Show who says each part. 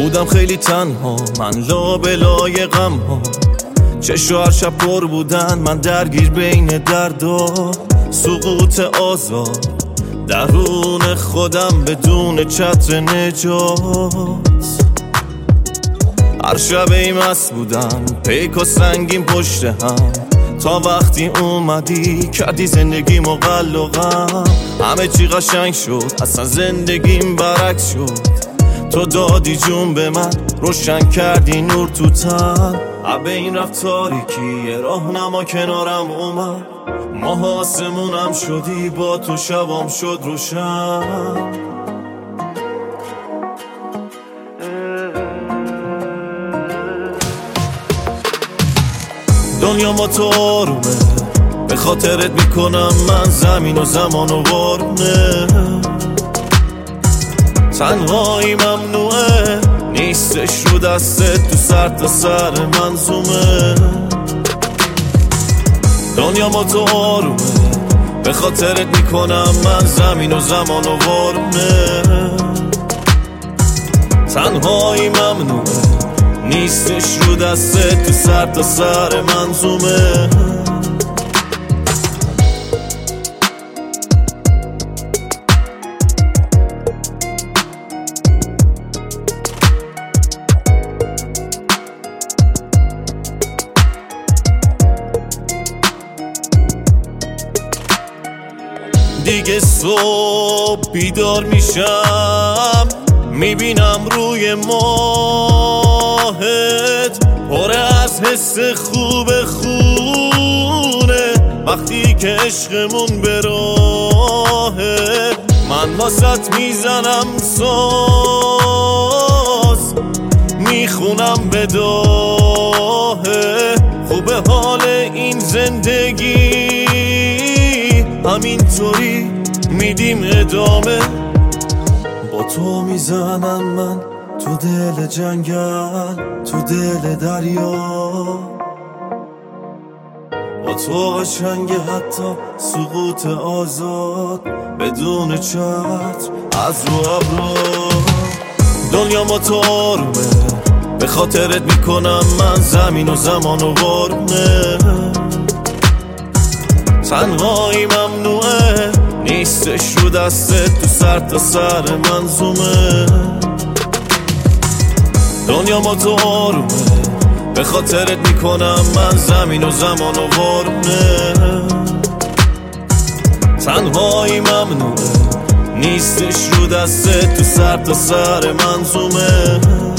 Speaker 1: بودم خیلی تنها، من لابلای غم ها، چشم هر شب پر بودن، من درگیر بین دردا، سقوط آزاد درون خودم بدون چتر نجات. هر شب ای مست بودم، پیک و سنگین پشت هم، تا وقتی اومدی کردی زندگی مقل و غم. همه چی قشنگ شد، اصلا زندگیم برعکس شد. تو دادی جون به من، روشن کردی نور تو تن. عبه این رفت تاریکی، یه راهنما کنارم اومد. ماه آسمونم شدی، با تو شبام شد روشن. دنیا ما تو آرومه، به خاطرت میکنم من زمین و زمان و وارونه. تنهایی ممنوعه، نیستش رو دستت، تو سر تا سر منظومه. دنیا ما تو آرومه، به خاطرت میکنم من زمین و زمان و وارونه. تنهایی ممنوعه، نیستش رو دستت، تو سر تا سر منظومه. دیگه صبح بیدار میشم، میبینم روی ماهت پر از حس خوب خونه. وقتی که عشقمون به راهه، من واسط میزنم ساز، میخونم به داهه. خوبه حال این زندگی، همینطوری میدیم ادامه. با تو میزنم من تو دل جنگل، تو دل دریا. با تو قشنگه حتی سقوط آزاد، بدون چتر از رو ابرا. دنیا ما تو آرومه، به خاطرت میکنم من زمین و زمان و وارونه. تنهایی ممنوعه، نیستش رو دستت، تو سر تا سر منظومه. دنیا ما تو آرومه، به خاطرت میکنم من زمین و زمان و وارونه. تنهایی ممنوعه، نیستش رو دستت، تو سر تا سر منظومه.